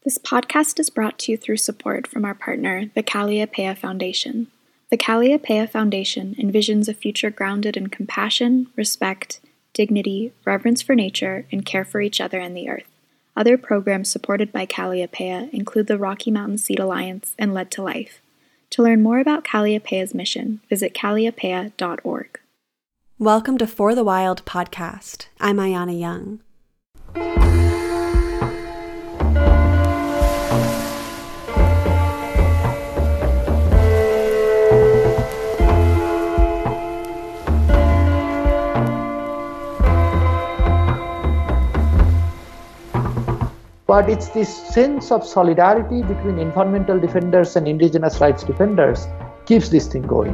This podcast is brought to you through support from our partner, the Kalliopeia Foundation. The Kalliopeia Foundation envisions a future grounded in compassion, respect, dignity, reverence for nature, and care for each other and the earth. Other programs supported by Kalliopeia include the Rocky Mountain Seed Alliance and Led to Life. To learn more about Kalliopeia's mission, visit kalliopeia.org. Welcome to For the Wild podcast. I'm Ayana Young. But it's this sense of solidarity between environmental defenders and indigenous rights defenders keeps this thing going.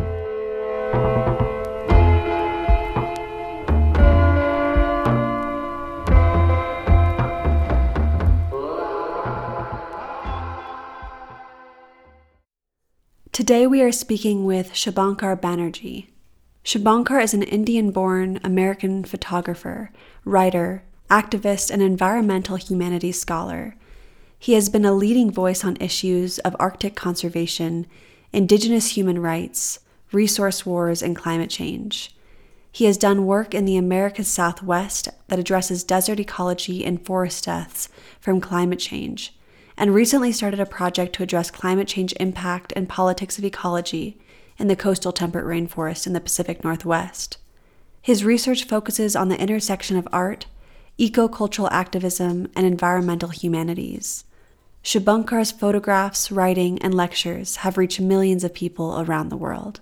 Today we are speaking with Shubhankar Banerjee. Shubhankar is an Indian-born American photographer, writer, activist, and environmental humanities scholar. He has been a leading voice on issues of Arctic conservation, indigenous human rights, resource wars, and climate change. He has done work in the America's Southwest that addresses desert ecology and forest deaths from climate change, and recently started a project to address climate change impact and politics of ecology in the coastal temperate rainforest in the Pacific Northwest. His research focuses on the intersection of art, eco-cultural activism, and environmental humanities. Shubhankar's photographs, writing, and lectures have reached millions of people around the world.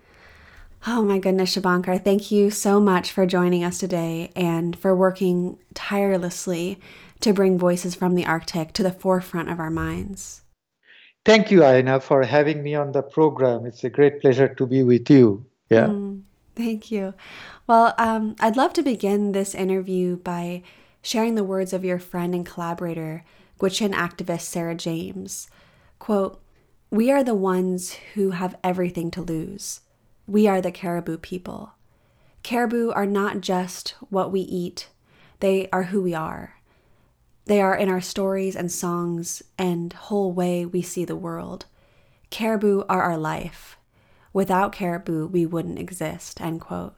Oh my goodness, Shubhankar, thank you so much for joining us today and for working tirelessly to bring voices from the Arctic to the forefront of our minds. Thank you, Aina, for having me on the program. It's a great pleasure to be with you. Thank you. Well, I'd love to begin this interview by sharing the words of your friend and collaborator, Gwich'in activist Sarah James. Quote, "We are the ones who have everything to lose. We are the caribou people. Caribou are not just what we eat. They are who we are. They are in our stories and songs and whole way we see the world. Caribou are our life. Without caribou, we wouldn't exist," end quote.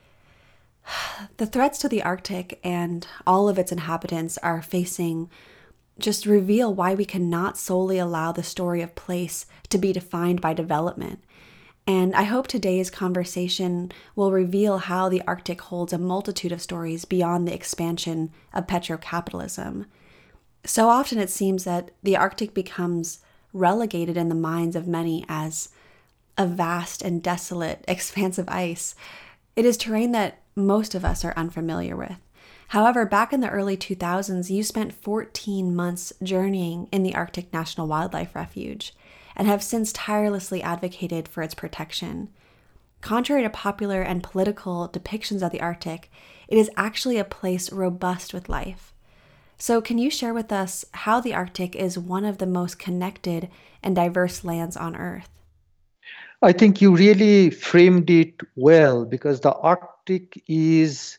The threats to the Arctic and all of its inhabitants are facing just reveal why we cannot solely allow the story of place to be defined by development. And I hope today's conversation will reveal how the Arctic holds a multitude of stories beyond the expansion of petrocapitalism. So often it seems that the Arctic becomes relegated in the minds of many as a vast and desolate expanse of ice. It is terrain that most of us are unfamiliar with. However, back in the early 2000s, you spent 14 months journeying in the Arctic National Wildlife Refuge and have since tirelessly advocated for its protection. Contrary to popular and political depictions of the Arctic, it is actually a place robust with life. So can you share with us how the Arctic is one of the most connected and diverse lands on Earth? I think you really framed it well, because the Arctic is,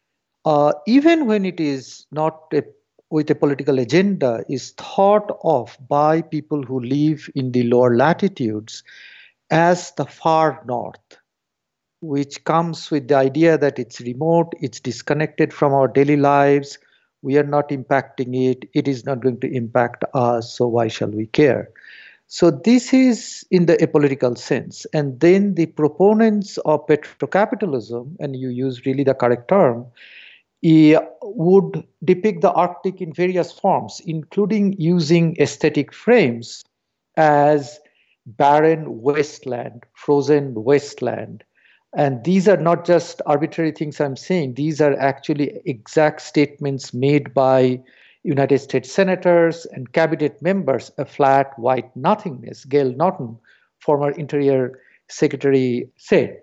even when it is not with a political agenda, is thought of by people who live in the lower latitudes as the far north, which comes with the idea that it's remote, it's disconnected from our daily lives, we are not impacting it, it is not going to impact us, so why shall we care? So this is in the apolitical sense. And then the proponents of petrocapitalism, and you use really the correct term, would depict the Arctic in various forms, including using aesthetic frames as barren wasteland, frozen wasteland. And these are not just arbitrary things I'm saying. These are actually exact statements made by United States senators and cabinet members, a flat white nothingness, Gail Norton, former Interior Secretary, said.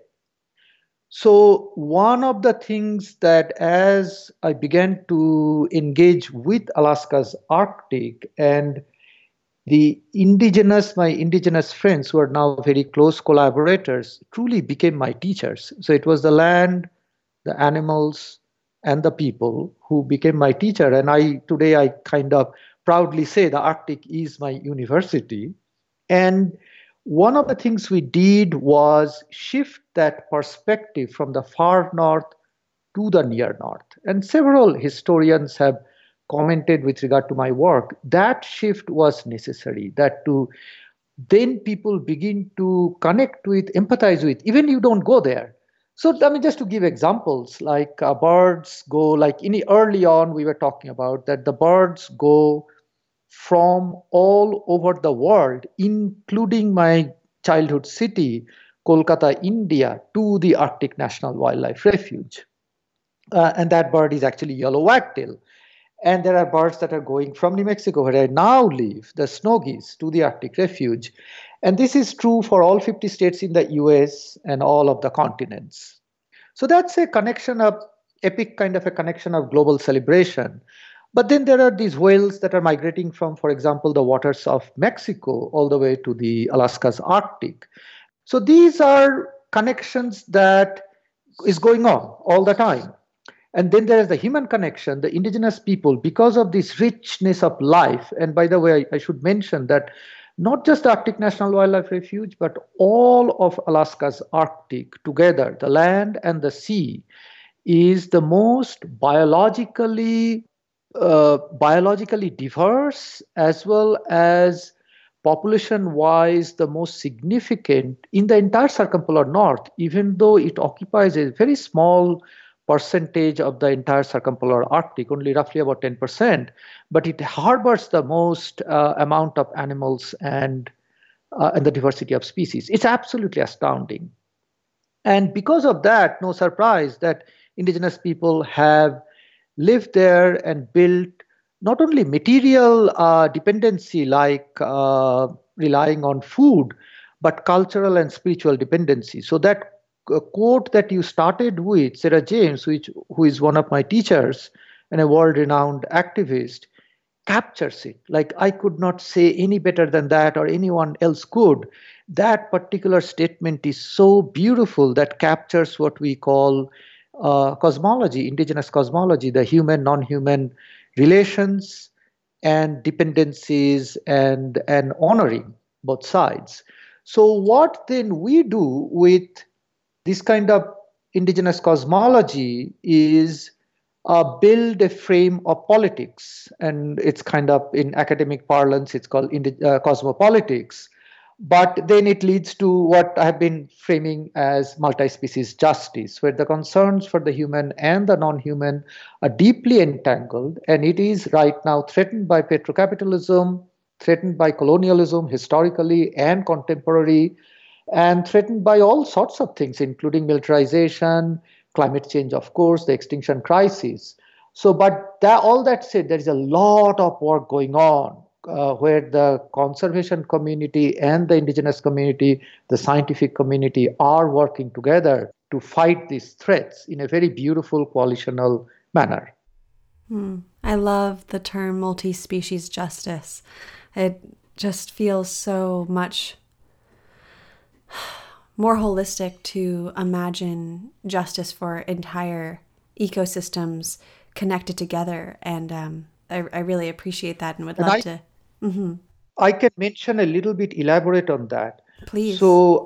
So one of the things that as I began to engage with Alaska's Arctic and my indigenous friends who are now very close collaborators truly became my teachers. So it was the land, the animals, and the people who became my teacher. And today I kind of proudly say the Arctic is my university. And one of the things we did was shift that perspective from the far north to the near north. And several historians have commented with regard to my work. That shift was necessary, that to then people begin to connect with, empathize with, even you don't go there. So, I mean, just to give examples, like birds go, like in early on, we were talking about that the birds go from all over the world, including my childhood city, Kolkata, India, to the Arctic National Wildlife Refuge. And that bird is actually yellow wagtail. And there are birds that are going from New Mexico, where I now live, the snow geese, to the Arctic Refuge. And this is true for all 50 states in the US and all of the continents. So that's a connection of epic kind of a connection of global celebration. But then there are these whales that are migrating from, for example, the waters of Mexico all the way to the Alaska's Arctic. So these are connections that is going on all the time. And then there is the human connection, the indigenous people, because of this richness of life. And by the way, I should mention that not just the Arctic National Wildlife Refuge, but all of Alaska's Arctic together, the land and the sea, is the most biologically diverse, as well as population wise the most significant in the entire circumpolar north, even though it occupies a very small percentage of the entire circumpolar Arctic, only roughly about 10%, but it harbors the most amount of animals and the diversity of species. It's absolutely astounding. And because of that, no surprise that indigenous people have lived there and built not only material dependency like relying on food, but cultural and spiritual dependency. So that quote that you started with, Sarah James, who is one of my teachers and a world-renowned activist, captures it. Like I could not say any better than that, or anyone else could. That particular statement is so beautiful that captures what we call cosmology, indigenous cosmology, the human, non-human relations and dependencies and honoring both sides. So what then we do with this kind of indigenous cosmology is build a frame of politics, and it's kind of in academic parlance it's called cosmopolitics, but then it leads to what I have been framing as multi-species justice, where the concerns for the human and the non-human are deeply entangled, and it is right now threatened by petrocapitalism, threatened by colonialism historically and contemporary, and threatened by all sorts of things, including militarization, climate change, of course, the extinction crisis. So, but all that said, there is a lot of work going on where the conservation community and the indigenous community, the scientific community are working together to fight these threats in a very beautiful coalitional manner. I love the term multi-species justice. It just feels so much more holistic to imagine justice for entire ecosystems connected together. And I really appreciate that and would love to. Mm-hmm. I can mention a little bit, elaborate on that. Please. So,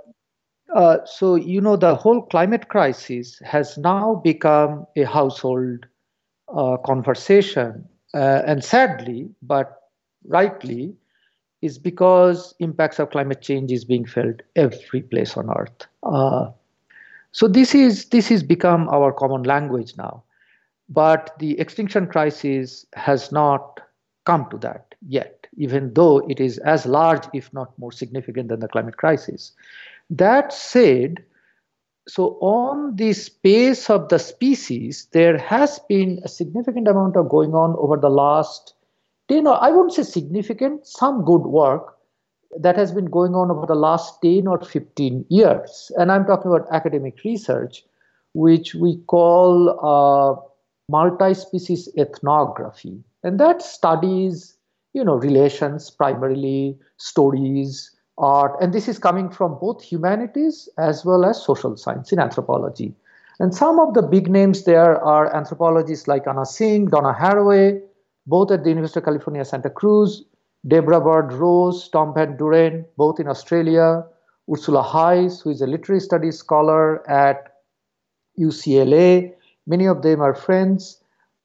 the whole climate crisis has now become a household conversation. And sadly, but rightly, is because impacts of climate change is being felt every place on earth. So this is become our common language now. But the extinction crisis has not come to that yet, even though it is as large, if not more significant than the climate crisis. That said, so on the space of the species, there has been a significant amount of going on over the last 10, or I wouldn't say significant, some good work that has been going on over the last 10 or 15 years. And I'm talking about academic research, which we call multi-species ethnography. And that studies, relations, primarily stories, art, and this is coming from both humanities as well as social science in anthropology. And some of the big names there are anthropologists like Anna Singh, Donna Haraway, both at the University of California, Santa Cruz, Deborah Bird Rose, Tom Van Duren, both in Australia, Ursula Heiss, who is a literary studies scholar at UCLA. Many of them are friends.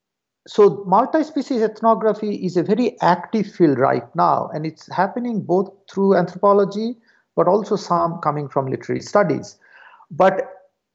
So multi-species ethnography is a very active field right now, and it's happening both through anthropology, but also some coming from literary studies. But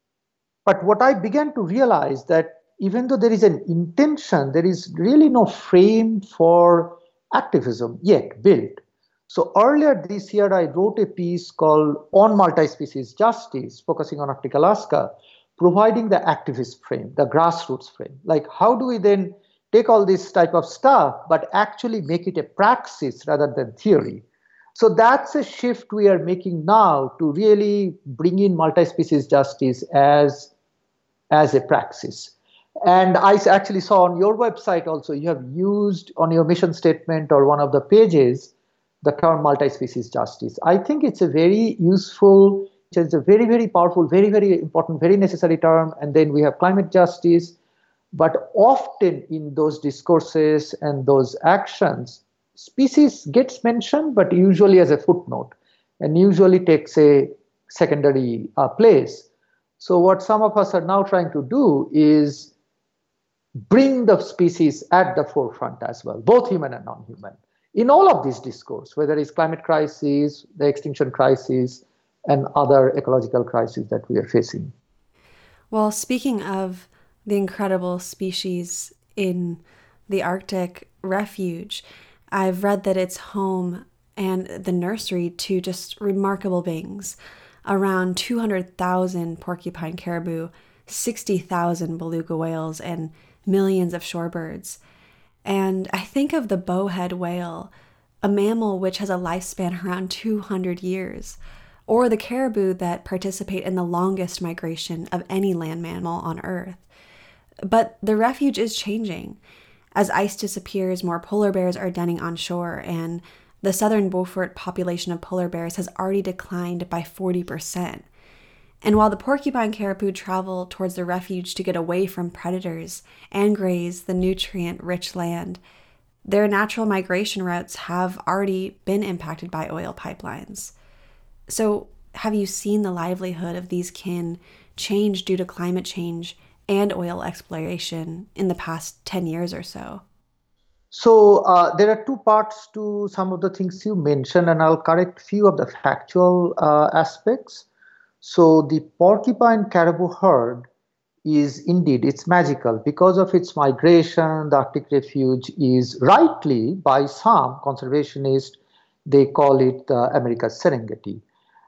what I began to realize that even though there is an intention, there is really no frame for activism yet built. So earlier this year, I wrote a piece called On Multi-Species Justice, focusing on Arctic Alaska, providing the activist frame, the grassroots frame. Like, how do we then take all this type of stuff, but actually make it a praxis rather than theory? So that's a shift we are making now to really bring in multi-species justice as a praxis. And I actually saw on your website also, you have used on your mission statement or one of the pages, the term multi-species justice. I think it's a very useful, it's a very, very powerful, very, very important, very necessary term. And then we have climate justice. But often in those discourses and those actions, species gets mentioned, but usually as a footnote and usually takes a secondary place. So what some of us are now trying to do is bring the species at the forefront as well, both human and non-human, in all of these discourse, whether it's climate crisis, the extinction crisis, and other ecological crises that we are facing. Well, speaking of the incredible species in the Arctic refuge, I've read that it's home and the nursery to just remarkable beings. Around 200,000 porcupine caribou, 60,000 beluga whales, and millions of shorebirds. And I think of the bowhead whale, a mammal which has a lifespan around 200 years, or the caribou that participate in the longest migration of any land mammal on Earth. But the refuge is changing. As ice disappears, more polar bears are denning on shore, and the southern Beaufort population of polar bears has already declined by 40%. And while the porcupine caribou travel towards the refuge to get away from predators and graze the nutrient-rich land, their natural migration routes have already been impacted by oil pipelines. So, have you seen the livelihood of these kin change due to climate change and oil exploration in the past 10 years or so? So there are two parts to some of the things you mentioned, and I'll correct few of the factual aspects. So the porcupine caribou herd is indeed, it's magical. Because of its migration, the Arctic refuge is rightly, by some conservationists, they call it America's Serengeti.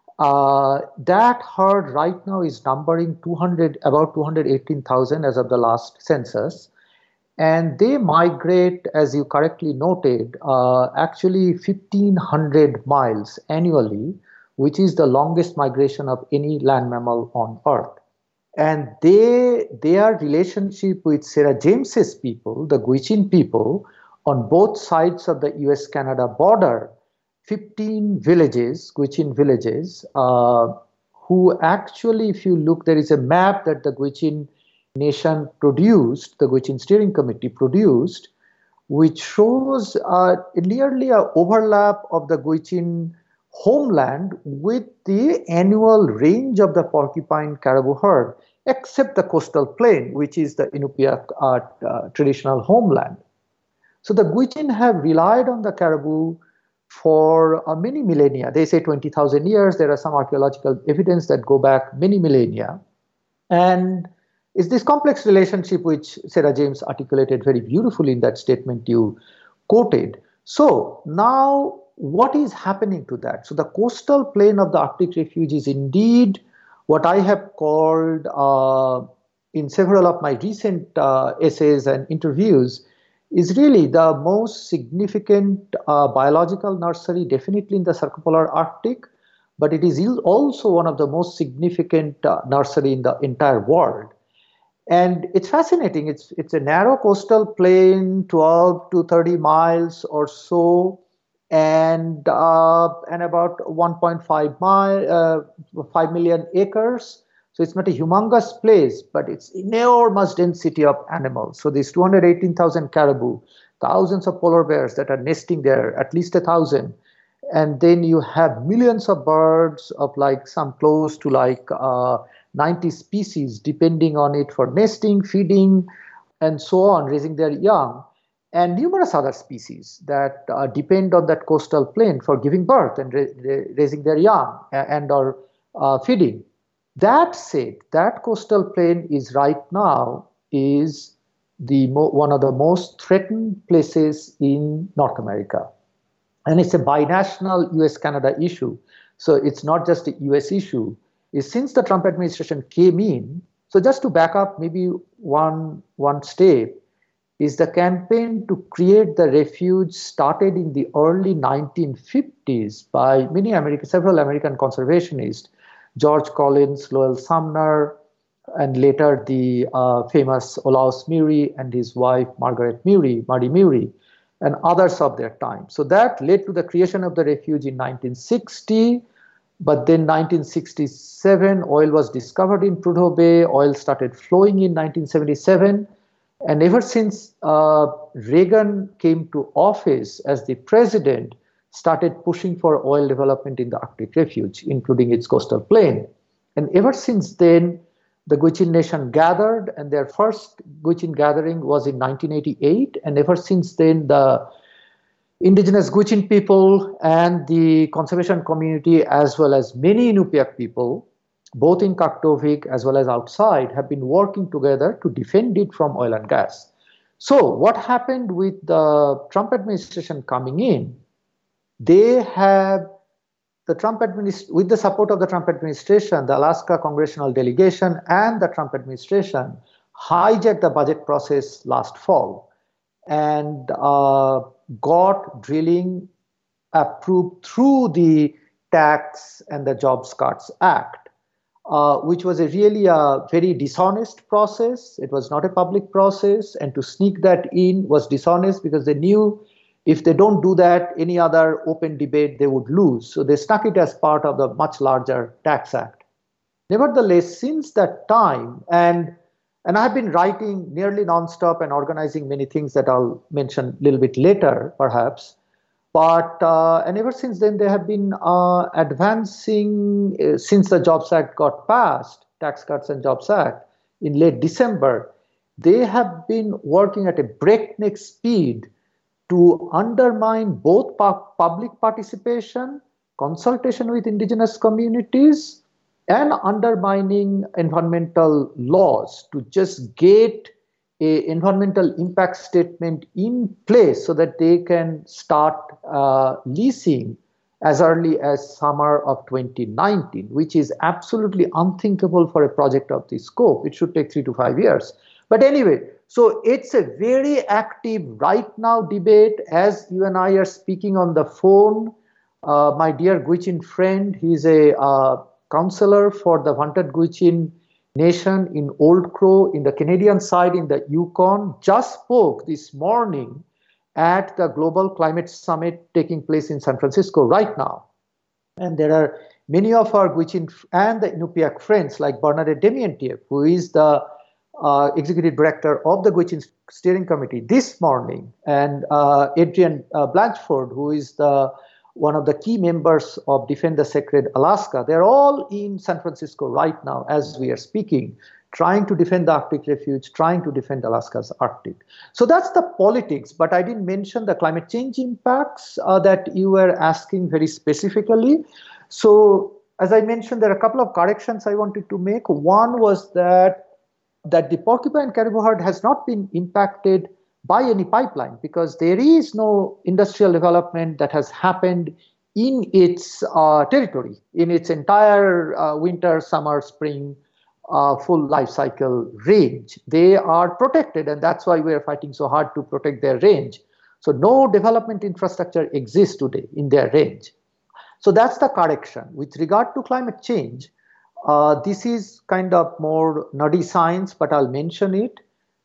That herd right now is numbering about 218,000 as of the last census. And they migrate, as you correctly noted, actually 1,500 miles annually, which is the longest migration of any land mammal on Earth. And their relationship with Sarah James's people, the Gwich'in people, on both sides of the US-Canada border, 15 villages, Gwich'in villages, who actually, if you look, there is a map that the Gwich'in Nation produced, the Gwich'in Steering Committee produced, which shows nearly an overlap of the Gwich'in homeland with the annual range of the porcupine caribou herd, except the coastal plain, which is the Inupiaq traditional homeland. So the Gwich'in have relied on the caribou for many millennia. They say 20,000 years. There are some archaeological evidence that go back many millennia. And it's this complex relationship which Sarah James articulated very beautifully in that statement you quoted. So now what is happening to that? So the coastal plain of the Arctic refuge is indeed what I have called in several of my recent essays and interviews is really the most significant biological nursery, definitely in the circumpolar Arctic, but it is also one of the most significant nursery in the entire world. And it's fascinating. It's a narrow coastal plain, 12 to 30 miles or so, and about 5 million acres. So it's not a humongous place, but it's enormous density of animals. So these 218,000 caribou, thousands of polar bears that are nesting there, at least 1,000. And then you have millions of birds of like some close to like 90 species depending on it for nesting, feeding, and so on, raising their young, and numerous other species that depend on that coastal plain for giving birth and raising their young and or feeding. That said, that coastal plain is right now is one of the most threatened places in North America. And it's a binational US-Canada issue. So it's not just a US issue. It's since the Trump administration came in, so just to back up maybe one step, is the campaign to create the refuge started in the early 1950s by several American conservationists, George Collins, Lowell Sumner, and later the famous Olaus Murie and his wife Margaret Murie, Marie Murie, and others of their time. So that led to the creation of the refuge in 1960. But then 1967, oil was discovered in Prudhoe Bay. Oil started flowing in 1977. And ever since Reagan came to office as the president, started pushing for oil development in the Arctic refuge, including its coastal plain. And ever since then, the Gwich'in Nation gathered, and their first Gwich'in gathering was in 1988. And ever since then, the indigenous Gwich'in people and the conservation community, as well as many Inupiaq people, both in Kaktovik as well as outside, have been working together to defend it from oil and gas. So what happened with the Trump administration coming in? They have with the support of the Trump administration, the Alaska congressional delegation and the Trump administration hijacked the budget process last fall and got drilling approved through the Tax and the Jobs Cuts Act, which was really a very dishonest process. It was not a public process, and to sneak that in was dishonest because they knew if they don't do that, any other open debate, they would lose. So they stuck it as part of the much larger Tax Act. Nevertheless, since that time, and I've been writing nearly nonstop and organizing many things that I'll mention a little bit later, perhaps. But and ever since then, they have been advancing since the Jobs Act got passed, Tax Cuts and Jobs Act, in late December. They have been working at a breakneck speed to undermine both public participation, consultation with indigenous communities, and undermining environmental laws to just get an environmental impact statement in place so that they can start leasing as early as summer of 2019, which is absolutely unthinkable for a project of this scope. It should take 3 to 5 years. But anyway, so it's a very active right now debate as you and I are speaking on the phone. My dear Gwich'in friend, he's a counselor for the Vantat Gwich'in Nation in Old Crow in the Canadian side in the Yukon, just spoke this morning at the Global Climate Summit taking place in San Francisco right now. And there are many of our Gwich'in and the Inupiaq friends like Bernadette Demientieff, who is the executive director of the Gwich'in Steering Committee this morning, and Adrian Blanchford, who is one of the key members of Defend the Sacred Alaska. They're all in San Francisco right now as we are speaking, trying to defend the Arctic Refuge, trying to defend Alaska's Arctic. So that's the politics, but I didn't mention the climate change impacts that you were asking very specifically. So as I mentioned, there are a couple of corrections I wanted to make. One was that the porcupine caribou herd has not been impacted by any pipeline because there is no industrial development that has happened in its territory, in its entire winter, summer, spring, full life cycle range. They are protected, and that's why we are fighting so hard to protect their range. So no development infrastructure exists today in their range. So that's the correction. With regard to climate change, this is kind of more nerdy science, but I'll mention it,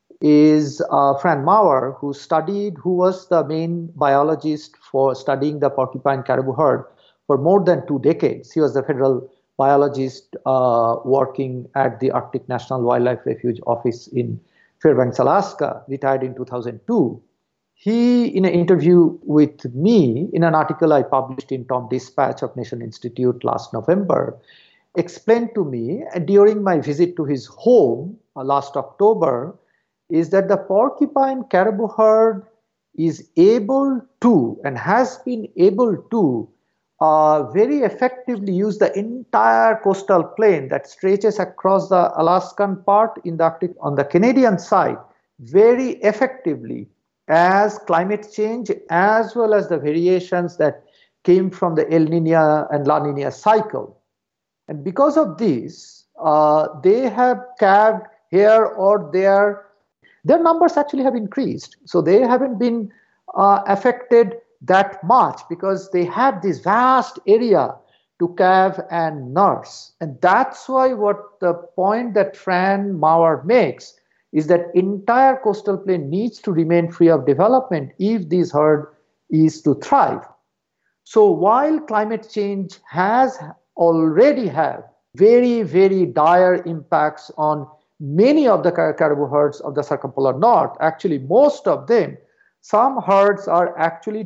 is Fran Maurer, who was the main biologist for studying the porcupine caribou herd for more than 2 decades. He was the federal biologist working at the Arctic National Wildlife Refuge office in Fairbanks, Alaska, retired in 2002. he, in an interview with me, in an article I published in Tom Dispatch of Nation Institute last November, explained to me during my visit to his home last October, is that the porcupine caribou herd is able to and has been able to very effectively use the entire coastal plain that stretches across the Alaskan part in the Arctic on the Canadian side very effectively as climate change as well as the variations that came from the El Nino and La Nina cycle. And because of this, they have calved here or there. Their numbers actually have increased. So they haven't been affected that much because they have this vast area to calve and nurse. And that's why what the point that Fran Maurer makes is that entire coastal plain needs to remain free of development if this herd is to thrive. So while climate change has already had very, very dire impacts on many of the caribou herds of the circumpolar north, actually most of them, some herds are actually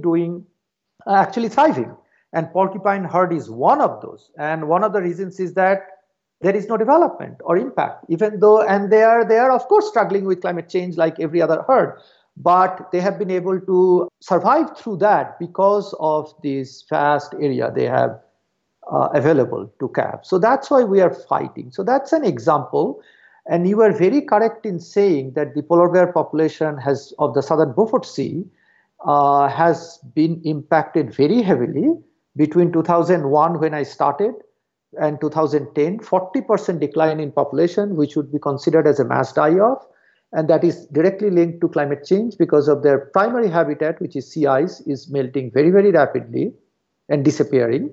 thriving. And porcupine herd is one of those. And one of the reasons is that there is no development or impact, even though, and they are of course struggling with climate change like every other herd, but they have been able to survive through that because of this vast area they have available to calve. So that's why we are fighting. So that's an example. And you are very correct in saying that the polar bear population of the southern Beaufort Sea has been impacted very heavily between 2001 when I started and 2010, 40% decline in population, which would be considered as a mass die-off. And that is directly linked to climate change because of their primary habitat, which is sea ice, is melting very, very rapidly and disappearing.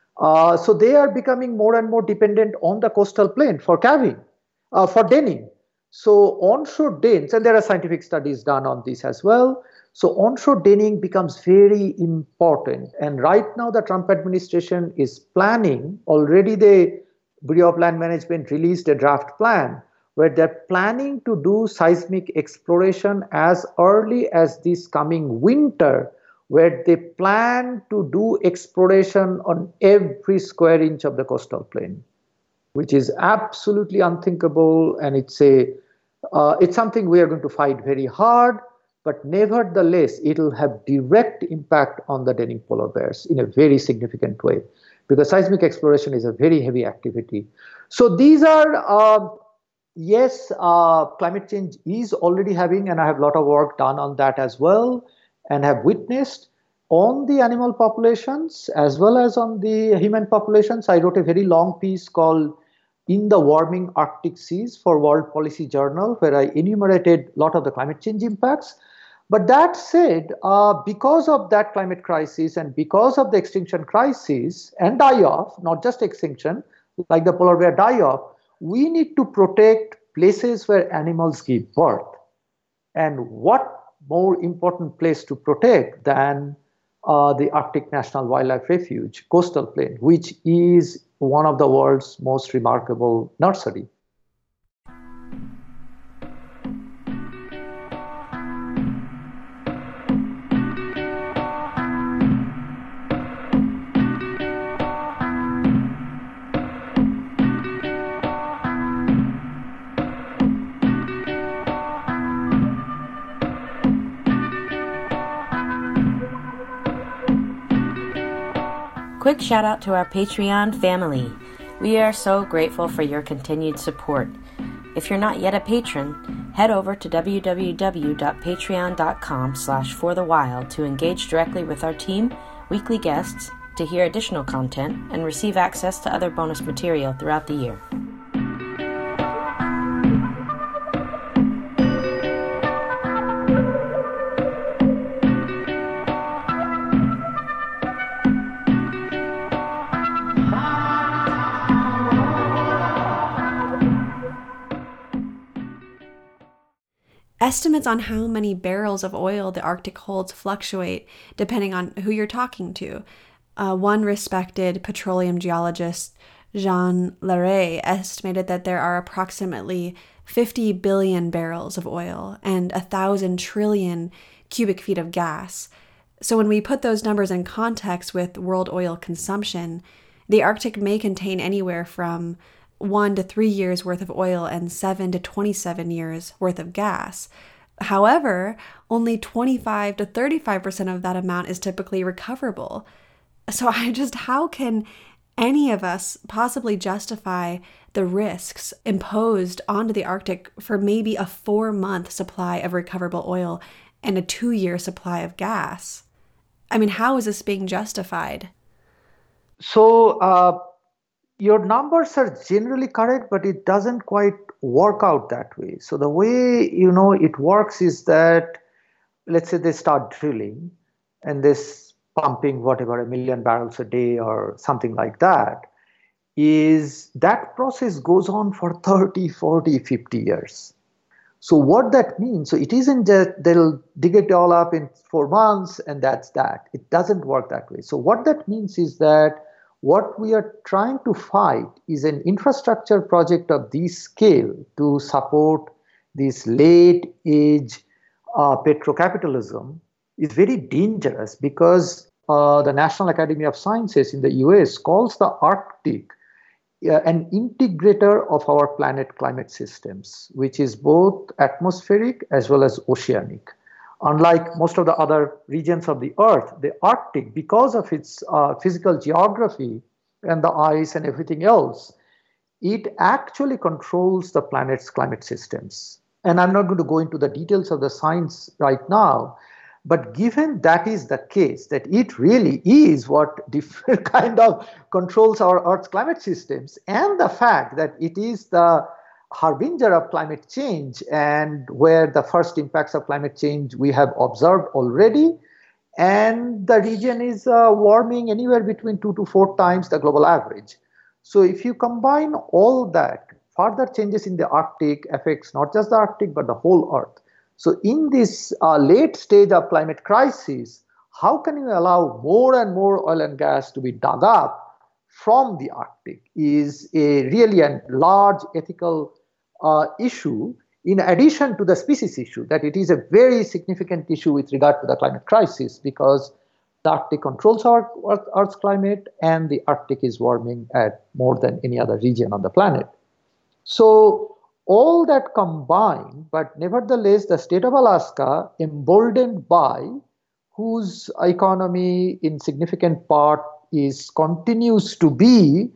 So they are becoming more and more dependent on the coastal plain for calving, for denning. So onshore dens, and there are scientific studies done on this as well. So onshore denning becomes very important. And right now the Trump administration is planning, already the Bureau of Land Management released a draft plan where they're planning to do seismic exploration as early as this coming winter, where they plan to do exploration on every square inch of the coastal plain, which is absolutely unthinkable. And it's something we are going to fight very hard. But nevertheless, it will have direct impact on the denning polar bears in a very significant way, because seismic exploration is a very heavy activity. So these are, yes, climate change is already having, and I have a lot of work done on that as well, and have witnessed on the animal populations as well as on the human populations. I wrote a very long piece called In the Warming Arctic Seas for World Policy Journal, where I enumerated a lot of the climate change impacts. But that said, because of that climate crisis and because of the extinction crisis and die-off, not just extinction, like the polar bear die-off, we need to protect places where animals give birth. And what more important place to protect than the Arctic National Wildlife Refuge, coastal plain, which is one of the world's most remarkable nursery. Quick shout out to our Patreon family. We are so grateful for your continued support. If you're not yet a patron, head over to www.patreon.com/forthewild to engage directly with our team, weekly guests, to hear additional content, and receive access to other bonus material throughout the year. Estimates on how many barrels of oil the Arctic holds fluctuate depending on who you're talking to. One respected petroleum geologist, Jean Larrey, estimated that there are approximately 50 billion barrels of oil and 1,000 trillion cubic feet of gas. So when we put those numbers in context with world oil consumption, the Arctic may contain anywhere from 1 to 3 years worth of oil and 7 to 27 years worth of gas. However, only 25 to 35% of that amount is typically recoverable. So how can any of us possibly justify the risks imposed onto the Arctic for maybe a 4-month supply of recoverable oil and a 2-year supply of gas? I mean, how is this being justified? So your numbers are generally correct, but it doesn't quite work out that way. So the way it works is that, let's say they start drilling and this pumping whatever 1 million barrels a day or something like that, is that process goes on for 30, 40, 50 years. So what that means, so it isn't that they'll dig it all up in 4 months and that's that. It doesn't work that way. So what that means is that what we are trying to fight is an infrastructure project of this scale to support this late age petrocapitalism is very dangerous, because the National Academy of Sciences in the US calls the Arctic an integrator of our planet climate systems, which is both atmospheric as well as oceanic. Unlike most of the other regions of the Earth, the Arctic, because of its physical geography and the ice and everything else, it actually controls the planet's climate systems. And I'm not going to go into the details of the science right now, but given that is the case, that it really is what different kind of controls our Earth's climate systems, and the fact that it is the harbinger of climate change, and where the first impacts of climate change we have observed already, and the region is warming anywhere between 2 to 4 times the global average. So if you combine all that, further changes in the Arctic affects not just the Arctic but the whole Earth. So in this late stage of climate crisis, how can you allow more and more oil and gas to be dug up from the Arctic is really a large ethical issue, in addition to the species issue, that it is a very significant issue with regard to the climate crisis, because the Arctic controls our Earth's climate and the Arctic is warming at more than any other region on the planet. So all that combined, but nevertheless, the state of Alaska, emboldened by whose economy in significant part continues to be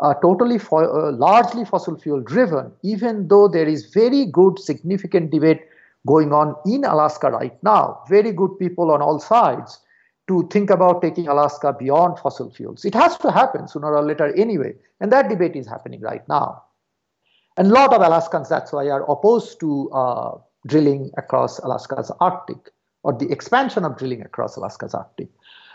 largely fossil fuel driven, even though there is very good significant debate going on in Alaska right now, very good people on all sides to think about taking Alaska beyond fossil fuels. It has to happen sooner or later anyway, and that debate is happening right now. And a lot of Alaskans, that's why, are opposed to drilling across Alaska's Arctic, or the expansion of drilling across Alaska's Arctic.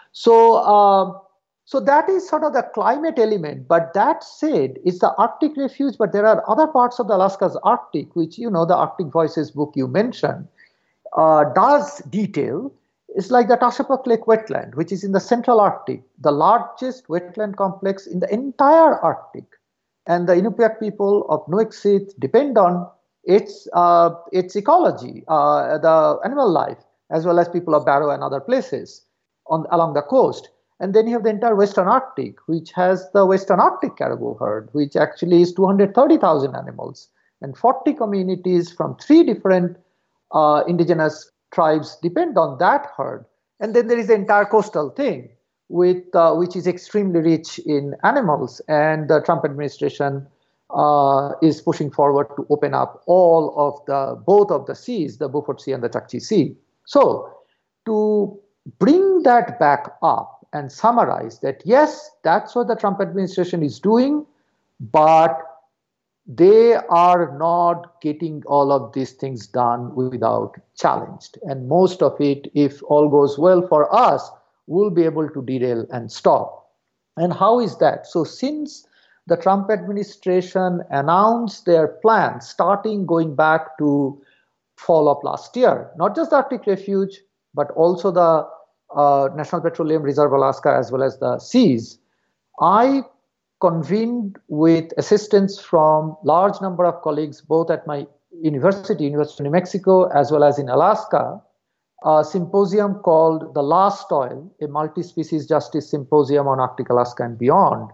So that is sort of the climate element. But that said, it's the Arctic refuge, but there are other parts of the Alaska's Arctic, which, the Arctic Voices book you mentioned, does detail. It's like the Tashapuk Lake wetland, which is in the central Arctic, the largest wetland complex in the entire Arctic. And the Inupiaq people of Nuiqsut depend on its ecology, the animal life, as well as people of Barrow and other places along the coast. And then you have the entire Western Arctic, which has the Western Arctic caribou herd, which actually is 230,000 animals, and 40 communities from 3 different indigenous tribes depend on that herd. And then there is the entire coastal thing, which is extremely rich in animals, and the Trump administration is pushing forward to open up both of the seas, the Beaufort Sea and the Chukchi Sea. So to bring that back up and summarize that, yes, that's what the Trump administration is doing, but they are not getting all of these things done without challenged. And most of it, if all goes well for us, will be able to derail and stop. And how is that? So since the Trump administration announced their plans, starting going back to fall of last year, not just the Arctic Refuge, but also the National Petroleum Reserve Alaska, as well as the seas, I convened with assistance from large number of colleagues, both at my University of New Mexico, as well as in Alaska, a symposium called The Last Oil, a multi-species justice symposium on Arctic Alaska and beyond.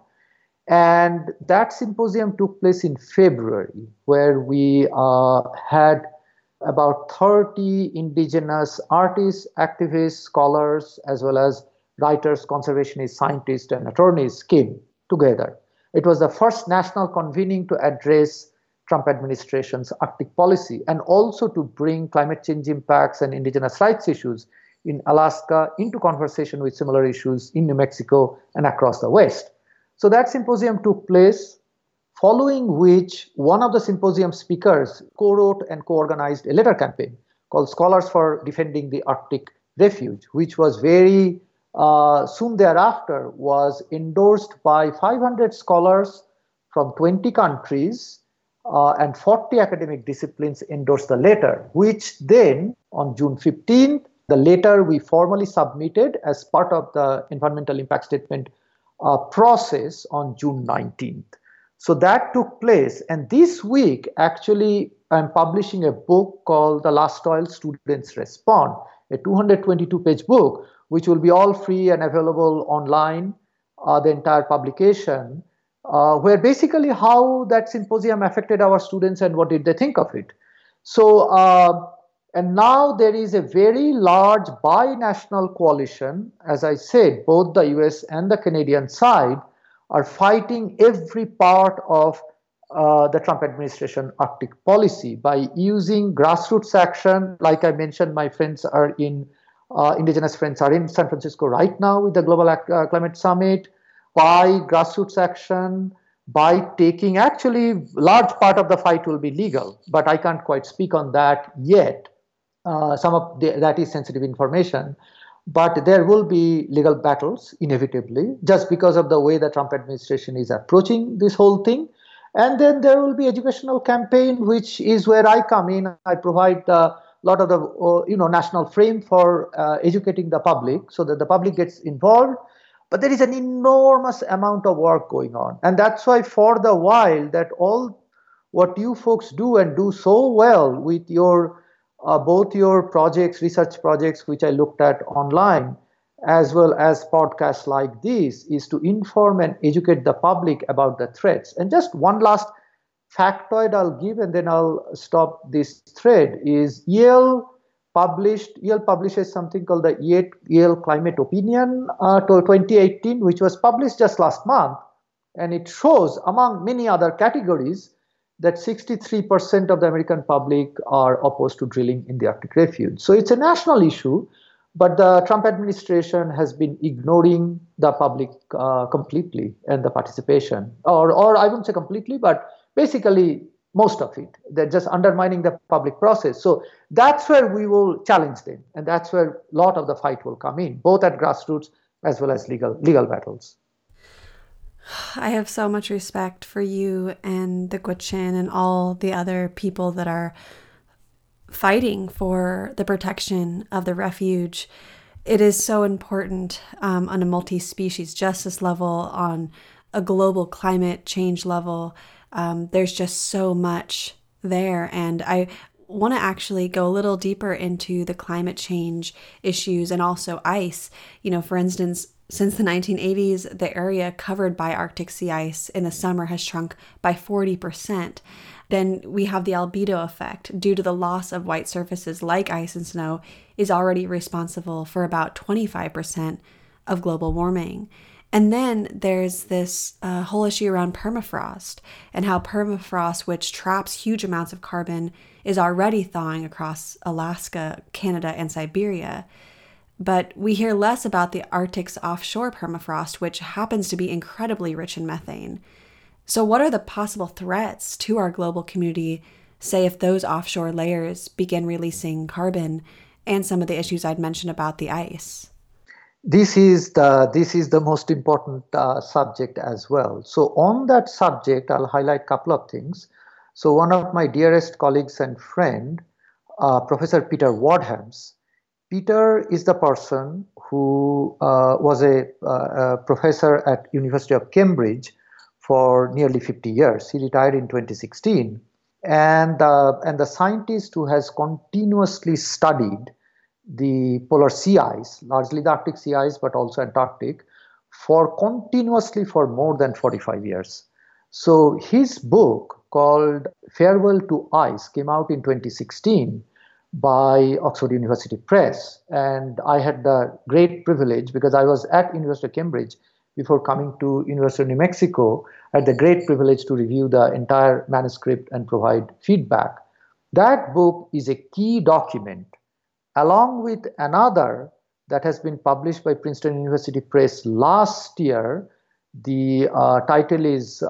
And that symposium took place in February, where we had about 30 indigenous artists, activists, scholars, as well as writers, conservationists, scientists, and attorneys came together. It was the first national convening to address Trump administration's Arctic policy and also to bring climate change impacts and indigenous rights issues in Alaska into conversation with similar issues in New Mexico and across the West. So that symposium took place, following which one of the symposium speakers co-wrote and co-organized a letter campaign called Scholars for Defending the Arctic Refuge, which was very soon thereafter was endorsed by 500 scholars from 20 countries and 40 academic disciplines endorsed the letter, which then on June 15th, the letter we formally submitted as part of the environmental impact statement process on June 19th. So that took place. And this week, actually, I'm publishing a book called The Last Oil Students Respond, a 222-page book, which will be all free and available online, the entire publication, where basically how that symposium affected our students and what did they think of it. So, and now there is a very large binational coalition. As I said, both the US and the Canadian side are fighting every part of the Trump administration Arctic policy by using grassroots action. Like I mentioned, my friends are indigenous friends are in San Francisco right now with the Global Climate Summit, by grassroots action, by taking actually large part of the fight will be legal, but I can't quite speak on that yet. Some of that is sensitive information, but there will be legal battles inevitably just because of the way the Trump administration is approaching this whole thing. And then there will be educational campaign, which is where I come in. I provide a lot of the national frame for educating the public so that the public gets involved. But there is an enormous amount of work going on. And that's why for the while that all what you folks do and do so well with your both your projects, research projects, which I looked at online, as well as podcasts like this, is to inform and educate the public about the threats. And just one last factoid I'll give, and then I'll stop this thread, is Yale publishes something called the Yale Climate Opinion 2018, which was published just last month. And it shows, among many other categories, that 63% of the American public are opposed to drilling in the Arctic refuge. So it's a national issue, but the Trump administration has been ignoring the public completely and the participation, or I wouldn't say completely, but basically most of it. They're just undermining the public process. So that's where we will challenge them, and that's where a lot of the fight will come in, both at grassroots as well as legal battles. I have so much respect for you and the Gwich'in and all the other people that are fighting for the protection of the refuge. It is so important on a multi-species justice level, on a global climate change level. There's just so much there. And I want to actually go a little deeper into the climate change issues and also ice. For instance, since the 1980s, the area covered by Arctic sea ice in the summer has shrunk by 40%. Then we have the albedo effect due to the loss of white surfaces like ice and snow is already responsible for about 25% of global warming. And then there's this whole issue around permafrost and how permafrost, which traps huge amounts of carbon, is already thawing across Alaska, Canada, and Siberia. But we hear less about the Arctic's offshore permafrost, which happens to be incredibly rich in methane. So what are the possible threats to our global community, say if those offshore layers begin releasing carbon, and some of the issues I'd mentioned about the ice? This is the most important subject as well. So on that subject, I'll highlight a couple of things. So one of my dearest colleagues and friend, Professor Peter Wadhams. Peter is the person who was a professor at University of Cambridge for nearly 50 years. He retired in 2016. And the scientist who has continuously studied the polar sea ice, largely the Arctic sea ice, but also Antarctic, for continuously for more than 45 years. So his book called Farewell to Ice came out in 2016 by Oxford University Press. And I had the great privilege, because I was at University of Cambridge before coming to University of New Mexico, I had the great privilege to review the entire manuscript and provide feedback. That book is a key document, along with another that has been published by Princeton University Press last year. The title is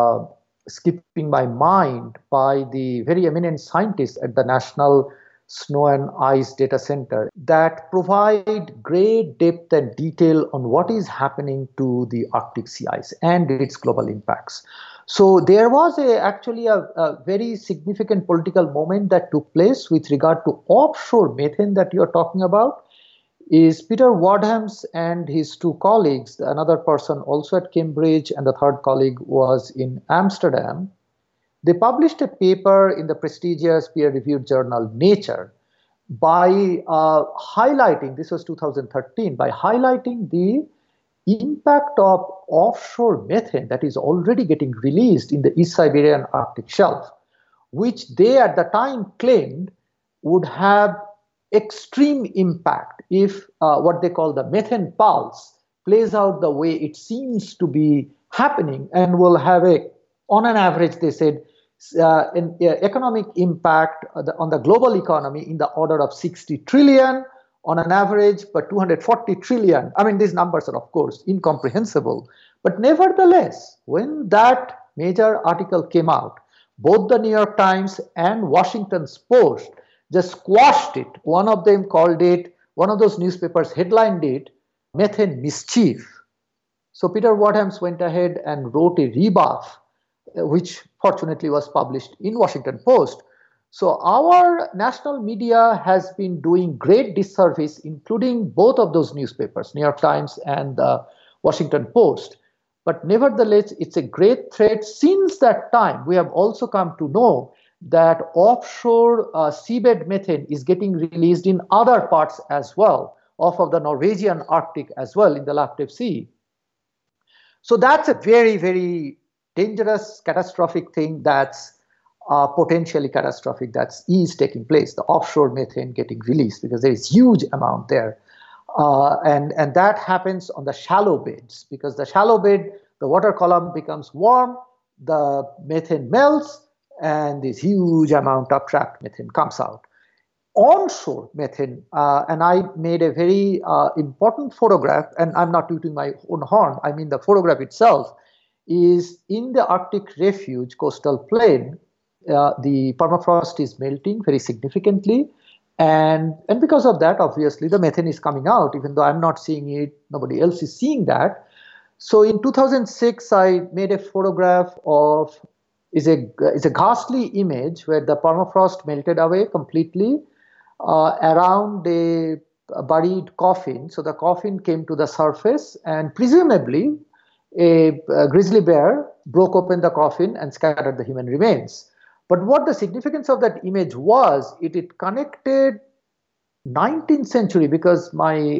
skipping my mind, by the very eminent scientists at the National Snow and Ice Data Center, that provide great depth and detail on what is happening to the Arctic sea ice and its global impacts. So there was actually a very significant political moment that took place with regard to offshore methane that you're talking about. Is Peter Wadhams and his two colleagues, another person also at Cambridge and the third colleague was in Amsterdam. They published a paper in the prestigious peer-reviewed journal Nature by highlighting, this was 2013, by highlighting the impact of offshore methane that is already getting released in the East Siberian Arctic shelf, which they at the time claimed would have extreme impact if what they call the methane pulse plays out the way it seems to be happening, and will have on an average, they said, an economic impact on the global economy in the order of 60 trillion on an average, but 240 trillion. I mean, these numbers are, of course, incomprehensible. But nevertheless, when that major article came out, both the New York Times and Washington's Post just squashed it. One of them called it, one of those newspapers headlined it, Methane Mischief. So Peter Wadhams went ahead and wrote a rebuff, which fortunately was published in Washington Post. So our national media has been doing great disservice, including both of those newspapers, New York Times and the Washington Post. But nevertheless, it's a great threat. Since that time, we have also come to know that offshore seabed methane is getting released in other parts as well, off of the Norwegian Arctic as well, in the Laptev Sea. So that's a very, very dangerous, catastrophic thing that's potentially catastrophic that is taking place, the offshore methane getting released, because there is huge amount there. And that happens on the shallow beds, because the shallow bed, the water column becomes warm, the methane melts, and this huge amount of trapped methane comes out. Onshore methane, and I made a very important photograph, and I'm not tooting my own horn, I mean the photograph itself is in the Arctic refuge coastal plain. The permafrost is melting very significantly, and because of that, obviously the methane is coming out, even though I'm not seeing it, nobody else is seeing that. So in 2006, I made a photograph of, is a ghastly image where the permafrost melted away completely around a buried coffin. So the coffin came to the surface, and presumably a grizzly bear broke open the coffin and scattered the human remains. But what the significance of that image was, it connected 19th century, because my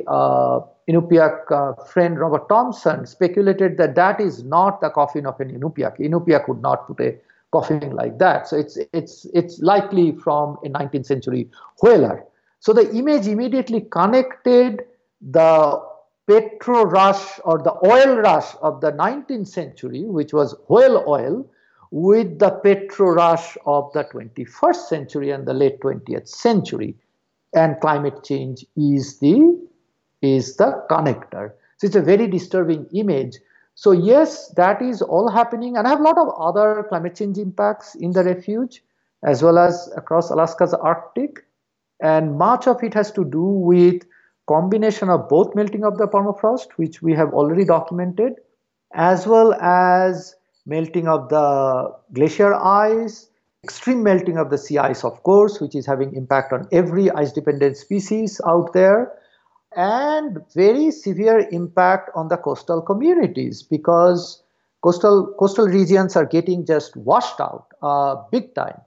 Inupiaq friend Robert Thompson speculated that that is not the coffin of an Inupiaq. Inupiaq would not put a coffin like that. So it's likely from a 19th century whaler. So the image immediately connected the petro rush or the oil rush of the 19th century, which was whale oil, with the petro rush of the 21st century and the late 20th century. And climate change is the connector. So it's a very disturbing image. So yes, that is all happening. And I have a lot of other climate change impacts in the refuge, as well as across Alaska's Arctic. And much of it has to do with combination of both melting of the permafrost, which we have already documented, as well as melting of the glacier ice, extreme melting of the sea ice, of course, which is having impact on every ice-dependent species out there, and very severe impact on the coastal communities, because coastal regions are getting just washed out big time.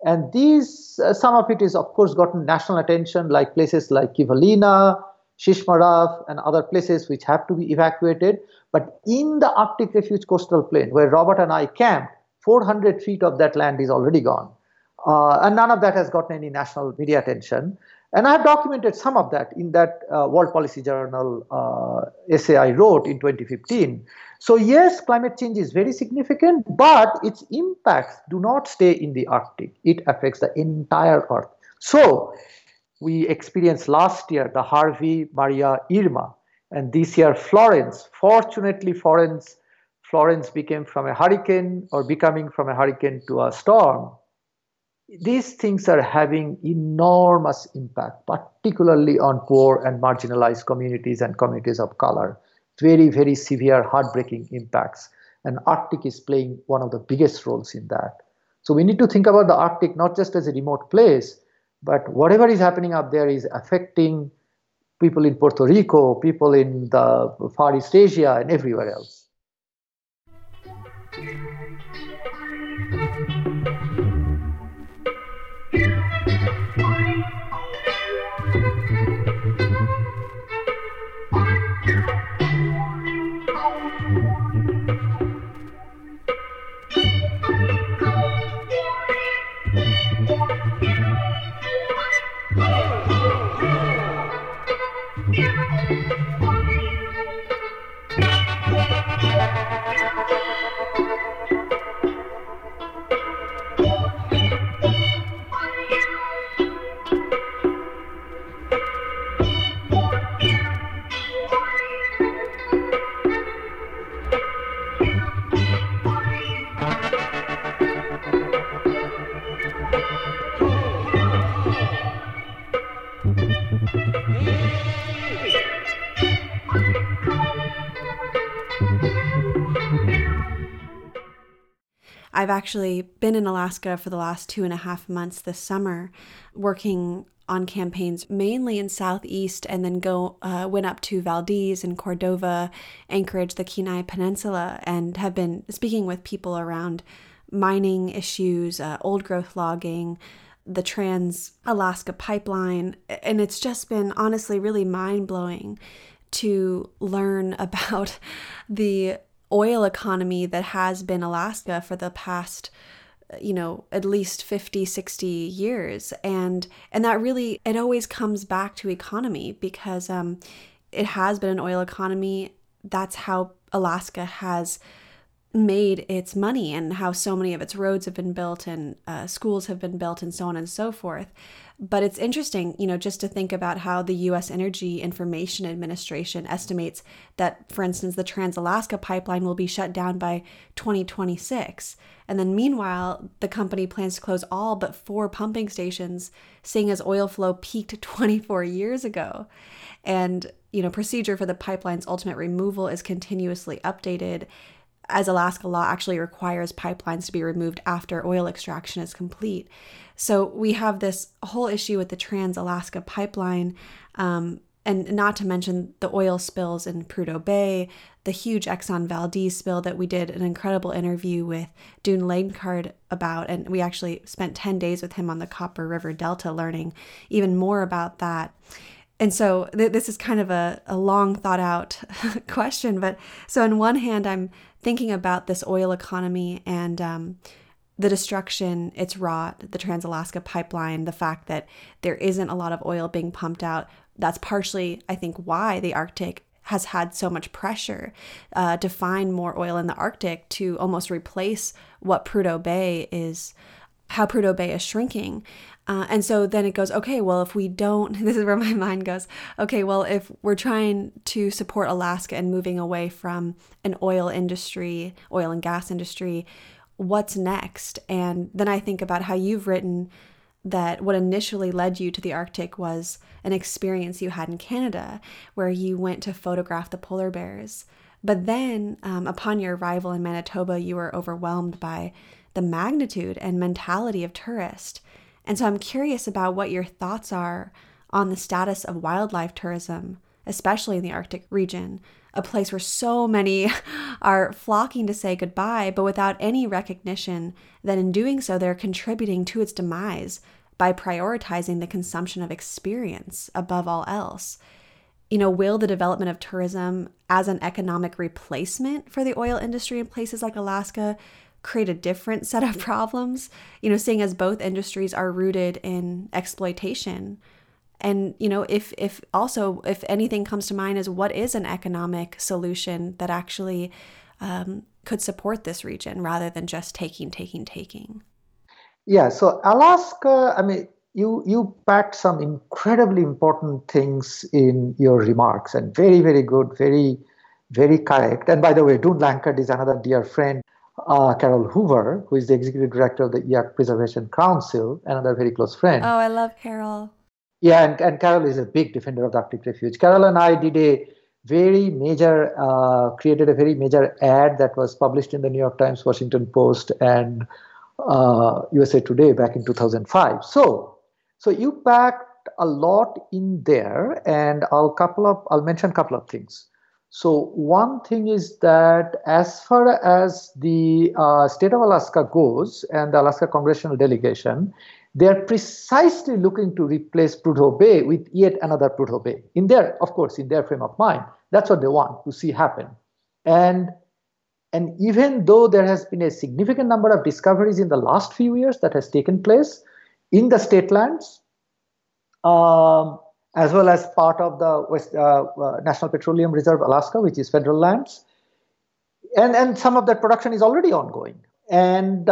And these, some of it is, of course, gotten national attention, like places like Kivalina, Shishmaref, and other places which have to be evacuated. But in the Arctic Refuge Coastal Plain, where Robert and I camped, 400 feet of that land is already gone. And none of that has gotten any national media attention. And I have documented some of that in that World Policy Journal essay I wrote in 2015. So yes, climate change is very significant, but its impacts do not stay in the Arctic. It affects the entire Earth. So we experienced last year the Harvey, Maria, Irma, and this year Florence. Fortunately, Florence became from a hurricane or becoming from a hurricane to a storm. These things are having enormous impact, particularly on poor and marginalized communities and communities of color. Very, very severe, heartbreaking impacts. And Arctic is playing one of the biggest roles in that. So we need to think about the Arctic not just as a remote place, but whatever is happening up there is affecting people in Puerto Rico, people in the Far East Asia, and everywhere else. I've actually been in Alaska for the last 2.5 months this summer, working on campaigns mainly in Southeast, and then went up to Valdez and Cordova, Anchorage, the Kenai Peninsula, and have been speaking with people around mining issues, old growth logging, the Trans-Alaska Pipeline. And it's just been honestly really mind-blowing to learn about the oil economy that has been Alaska for the past, at least 50, 60 years. And that really, it always comes back to economy, because it has been an oil economy. That's how Alaska has made its money, and how so many of its roads have been built, and schools have been built, and so on and so forth. But it's interesting, just to think about how the U.S. Energy Information Administration estimates that, for instance, the Trans-Alaska Pipeline will be shut down by 2026. And then meanwhile, the company plans to close all but 4 pumping stations, seeing as oil flow peaked 24 years ago. And, procedure for the pipeline's ultimate removal is continuously updated, as Alaska law actually requires pipelines to be removed after oil extraction is complete. So we have this whole issue with the Trans-Alaska Pipeline, and not to mention the oil spills in Prudhoe Bay, the huge Exxon Valdez spill that we did an incredible interview with Dune Lankard about, and we actually spent 10 days with him on the Copper River Delta learning even more about that. And so this is kind of a long thought out question, but so on one hand, I'm thinking about this oil economy and the destruction it's wrought, the Trans-Alaska Pipeline, the fact that there isn't a lot of oil being pumped out. That's partially, I think, why the Arctic has had so much pressure to find more oil in the Arctic to almost replace what Prudhoe Bay is, how Prudhoe Bay is shrinking. And so then it goes, okay, well, if we don't, this is where my mind goes, okay, well, if we're trying to support Alaska and moving away from an oil and gas industry, what's next? And then I think about how you've written that what initially led you to the Arctic was an experience you had in Canada, where you went to photograph the polar bears. But then upon your arrival in Manitoba, you were overwhelmed by the magnitude and mentality of tourists. And so I'm curious about what your thoughts are on the status of wildlife tourism, especially in the Arctic region, a place where so many are flocking to say goodbye, but without any recognition that in doing so, they're contributing to its demise by prioritizing the consumption of experience above all else. Will the development of tourism as an economic replacement for the oil industry in places like Alaska create a different set of problems, seeing as both industries are rooted in exploitation? And, if anything comes to mind, is what is an economic solution that actually could support this region rather than just taking? Yeah, so Alaska, you packed some incredibly important things in your remarks, and very, very good, very, very correct. And by the way, Doon Lankard is another dear friend, Carol Hoover, who is the executive director of the Eyak Preservation Council, another very close friend. Oh, I love Carol. Yeah, and Carol is a big defender of the Arctic Refuge. Carol and I did created a very major ad that was published in the New York Times, Washington Post, and USA Today back in 2005. So you packed a lot in there, and I'll mention a couple of things. So one thing is that as far as the state of Alaska goes and the Alaska Congressional Delegation, they're precisely looking to replace Prudhoe Bay with yet another Prudhoe Bay. In their frame of mind, that's what they want to see happen. And even though there has been a significant number of discoveries in the last few years that has taken place in the state lands, as well as part of the National Petroleum Reserve Alaska, which is federal lands, and some of that production is already ongoing. And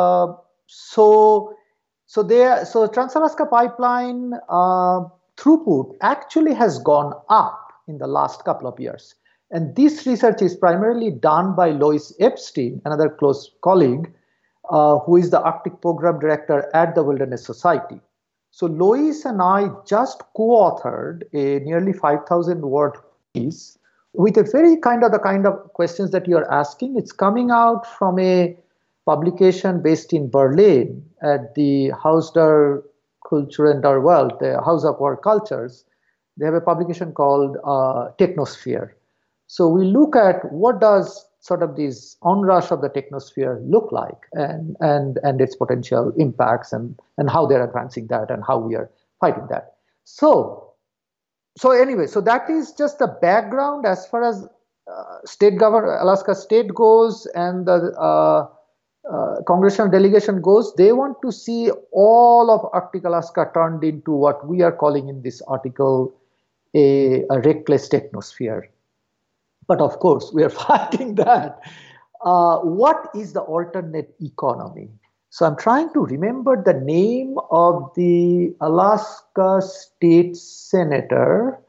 so Trans-Alaska Pipeline throughput actually has gone up in the last couple of years. And this research is primarily done by Lois Epstein, another close colleague, who is the Arctic Program Director at the Wilderness Society. So Lois and I just co-authored a nearly 5,000-word piece with the kind of questions that you're asking. It's coming out from a publication based in Berlin at the Haus der Kulturen der Welt, the House of World Cultures. They have a publication called Technosphere. So we look at what does sort of this onrush of the technosphere look like, and its potential impacts, and how they're advancing that, and how we are fighting that. So anyway, so that is just the background as far as Alaska state goes, and the congressional delegation goes. They want to see all of Arctic Alaska turned into what we are calling in this article a reckless technosphere. But of course, we are fighting that. What is the alternate economy? So I'm trying to remember the name of the Alaska state senator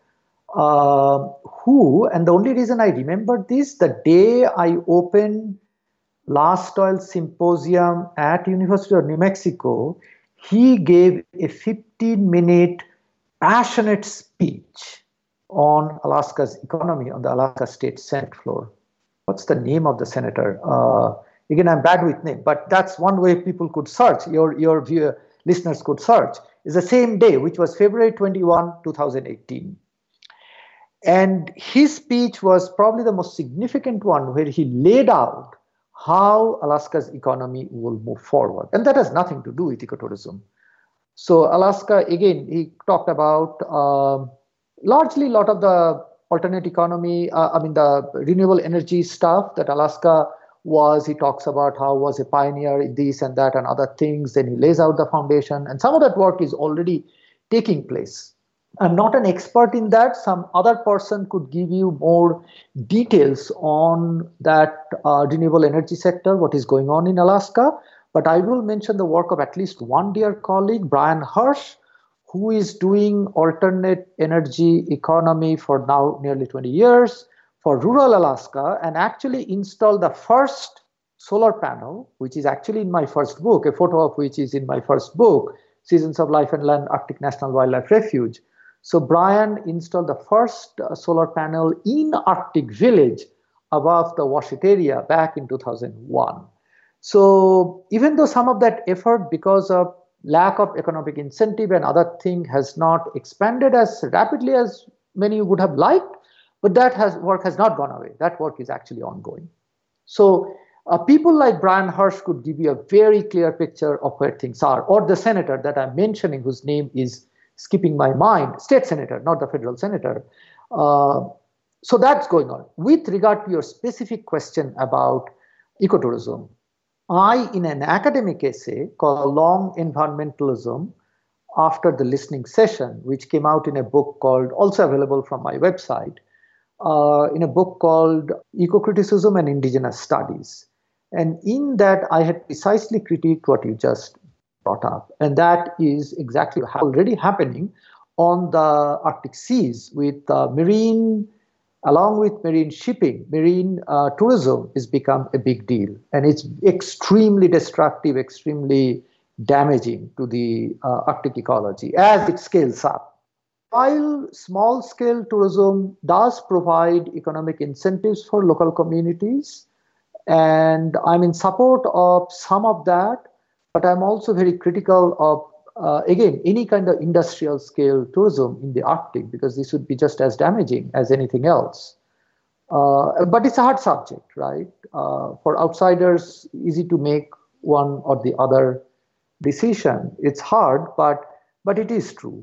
who, and the only reason I remember this, the day I opened Last Oil Symposium at University of New Mexico, he gave a 15-minute passionate speech on Alaska's economy on the Alaska State Senate floor. What's the name of the senator? Again, I'm bad with name, but that's one way people could search, your viewer, listeners could search. It's the same day, which was February 21, 2018. And his speech was probably the most significant one, where he laid out how Alaska's economy will move forward. And that has nothing to do with ecotourism. So Alaska, again, he talked about largely a lot of the alternate economy, the renewable energy stuff that Alaska was. He talks about how was a pioneer in this and that and other things. Then he lays out the foundation. And some of that work is already taking place. I'm not an expert in that. Some other person could give you more details on that renewable energy sector, what is going on in Alaska. But I will mention the work of at least one dear colleague, Brian Hirsch, who is doing alternate energy economy for now nearly 20 years for rural Alaska, and actually installed the first solar panel, which is actually in my first book, a photo of which is in my first book, Seasons of Life and Land, Arctic National Wildlife Refuge. So Brian installed the first solar panel in Arctic Village above the Washit area back in 2001. So even though some of that effort, because of lack of economic incentive and other thing, has not expanded as rapidly as many would have liked, But that work has not gone away. That work is actually ongoing. So people like Brian Hirsch could give you a very clear picture of where things are, or the senator that I'm mentioning, whose name is skipping my mind, state senator, not the federal senator. So that's going on. With regard to your specific question about ecotourism, I, in an academic essay called Long Environmentalism, after the listening session, which came out in a book called, also available from my website, in a book called Eco-Criticism and Indigenous Studies. And in that, I had precisely critiqued what you just brought up. And that is exactly already happening on the Arctic seas with along with marine shipping. Marine tourism has become a big deal. And it's extremely destructive, extremely damaging to the Arctic ecology as it scales up. While small-scale tourism does provide economic incentives for local communities, and I'm in support of some of that, but I'm also very critical of, again, any kind of industrial-scale tourism in the Arctic, because this would be just as damaging as anything else. But it's a hard subject, right? For outsiders, easy to make one or the other decision. It's hard, but it is true.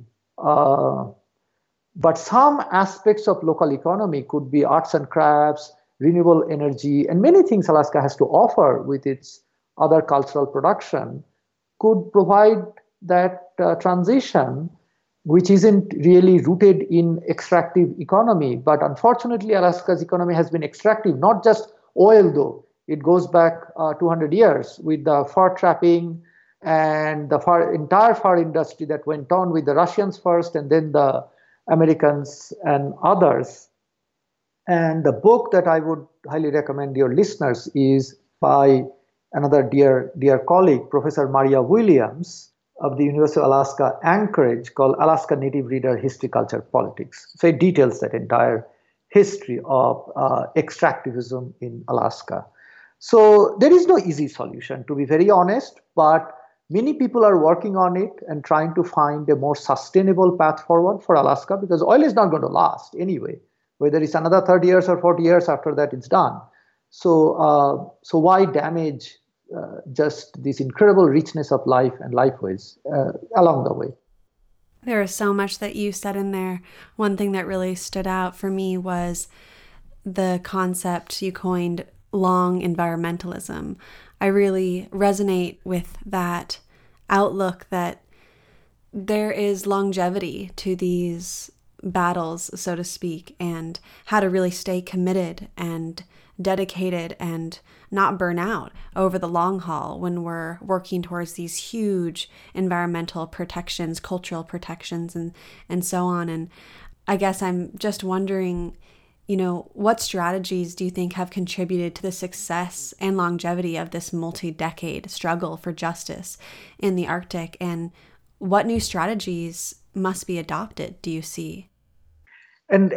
But some aspects of local economy could be arts and crafts, renewable energy, and many things Alaska has to offer with its other cultural production could provide that transition, which isn't really rooted in extractive economy. But unfortunately, Alaska's economy has been extractive, not just oil though. It goes back 200 years with the fur trapping and the entire fur industry that went on with the Russians first and then the Americans and others. And the book that I would highly recommend your listeners is by another dear colleague, Professor Maria Williams of the University of Alaska Anchorage, called Alaska Native Reader History, Culture, Politics. So it details that entire history of extractivism in Alaska. So there is no easy solution, to be very honest, but many people are working on it and trying to find a more sustainable path forward for Alaska, because oil is not going to last anyway, whether it's another 30 years or 40 years after that, it's done. So why damage just this incredible richness of life and lifeways along the way? There is so much that you said in there. One thing that really stood out for me was the concept you coined, long environmentalism. I really resonate with that outlook that there is longevity to these battles, so to speak, and how to really stay committed and dedicated and not burn out over the long haul when we're working towards these huge environmental protections, cultural protections, and so on. And I guess I'm just wondering, what strategies do you think have contributed to the success and longevity of this multi-decade struggle for justice in the Arctic, and what new strategies must be adopted, do you see? And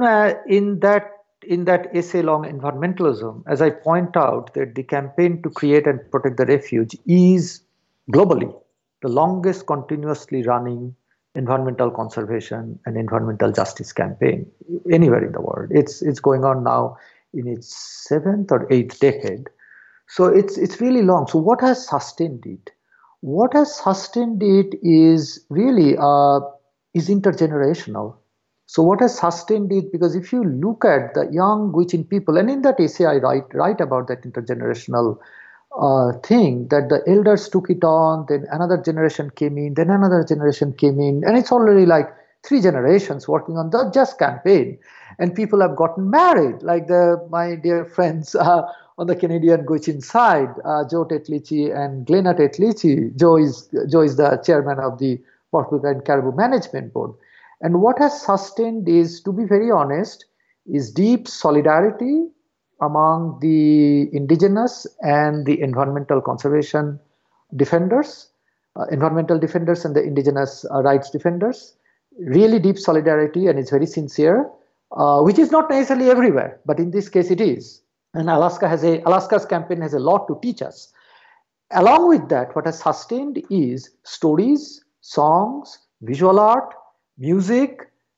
in that essay, Long Environmentalism, as I point out, that the campaign to create and protect the refuge is globally the longest continuously running environmental conservation and environmental justice campaign anywhere in the world. It's going on now in its 7th or 8th decade. So it's really long. So what has sustained it? What has sustained it is really is intergenerational. So what has sustained it? Because if you look at the young Gwich'in people, and in that essay I write about that intergenerational thing, that the elders took it on, then another generation came in, then another generation came in, and it's already like 3 generations working on the just campaign. And people have gotten married, like my dear friends on the Canadian Gwich'in side, Joe Tetlichi and Glenna Tetlichi. Joe is the chairman of the Porcupine Caribou Management Board. And what has sustained is, to be very honest, is deep solidarity among the indigenous and the environmental conservation defenders, environmental defenders and the indigenous rights defenders. Really deep solidarity, and it's very sincere, which is not necessarily everywhere, but in this case it is. And Alaska's campaign has a lot to teach us. Along with that, what has sustained is stories, songs, visual art, music,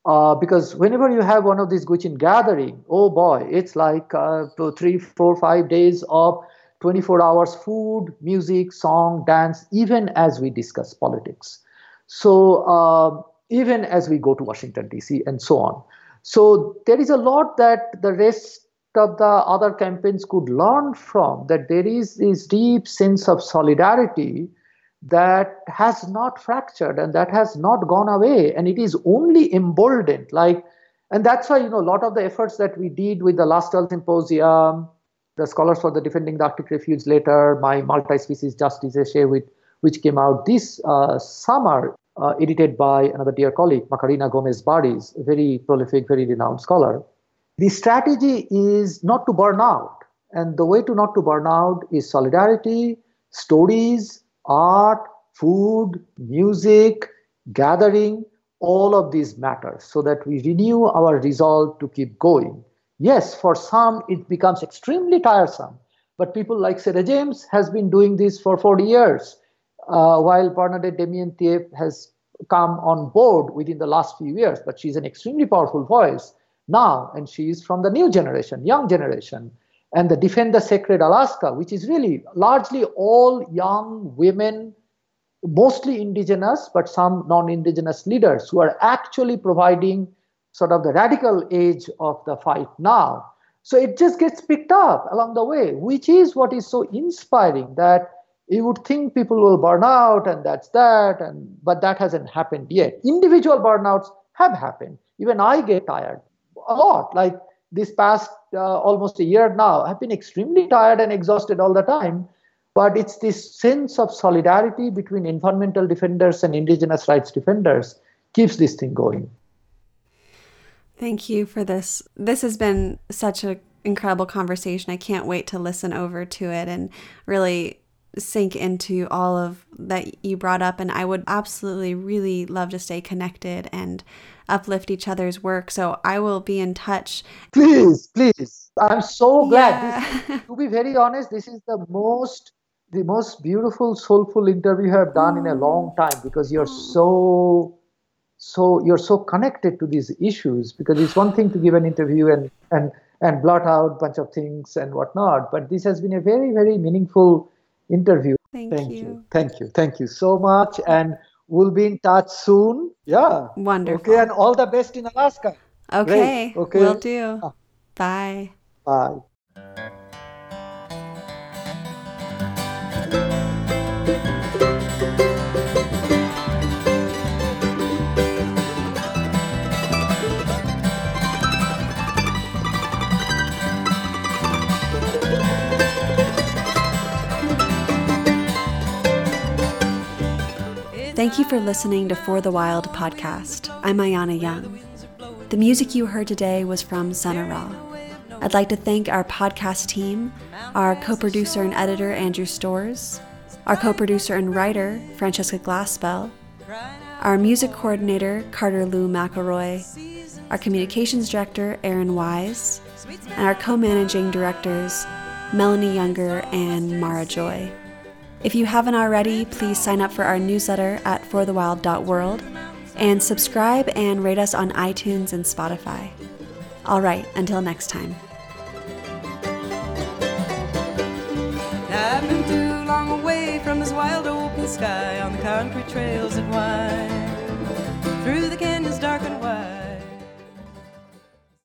Because whenever you have one of these Gwich'in gathering, oh boy, it's like 3, 4, 5 days of 24 hours food, music, song, dance, even as we discuss politics. So even as we go to Washington, D.C. and so on. So there is a lot that the rest of the other campaigns could learn from, that there is this deep sense of solidarity that has not fractured and that has not gone away, and it is only emboldened. And that's why, a lot of the efforts that we did with the Last Earth Symposium, the Scholars for the Defending the Arctic Refuge letter, my multi-species justice essay, which came out this summer, edited by another dear colleague, Macarena Gomez Baris, a very prolific, very renowned scholar. The strategy is not to burn out. And the way to not to burn out is solidarity, stories, art, food, music, gathering, all of these matters, so that we renew our resolve to keep going. Yes, for some it becomes extremely tiresome, but people like Sarah James has been doing this for 40 years, while Bernadette Demientieff has come on board within the last few years, but she's an extremely powerful voice now, and she is from the new generation, young generation. And the Defend the Sacred Alaska, which is really largely all young women, mostly indigenous, but some non-indigenous leaders who are actually providing sort of the radical edge of the fight now. So it just gets picked up along the way, which is what is so inspiring, that you would think people will burn out and that's that, but that hasn't happened yet. Individual burnouts have happened. Even I get tired a lot. Like this past almost a year now, I've been extremely tired and exhausted all the time. But it's this sense of solidarity between environmental defenders and indigenous rights defenders keeps this thing going. Thank you for this. This has been such an incredible conversation. I can't wait to listen over to it and really sink into all of that you brought up. And I would absolutely really love to stay connected and uplift each other's work. So I will be in touch. Please. I'm so glad. Yeah. To be very honest, this is the most beautiful, soulful interview I have done in a long time, because you're so connected to these issues. Because it's one thing to give an interview and blurt out a bunch of things and whatnot, but this has been a very, very meaningful interview. Thank you. Thank you so much, and we'll be in touch soon. Yeah. Wonderful. Okay, and all the best in Alaska. Okay. Great. Okay. Will do. Bye. Bye. Thank you for listening to For the Wild podcast. I'm Ayana Young. The music you heard today was from Sana Ra. I'd like to thank our podcast team, our co-producer and editor, Andrew Storrs, our co-producer and writer, Francesca Glassbell, our music coordinator, Carter Lou McElroy, our communications director, Aaron Wise, and our co-managing directors, Melanie Younger and Mara Joy. If you haven't already, please sign up for our newsletter at forthewild.world and subscribe and rate us on iTunes and Spotify. All right, until next time. I've been too long away from this wild open sky on the concrete trails that wind through the canyons dark and wide.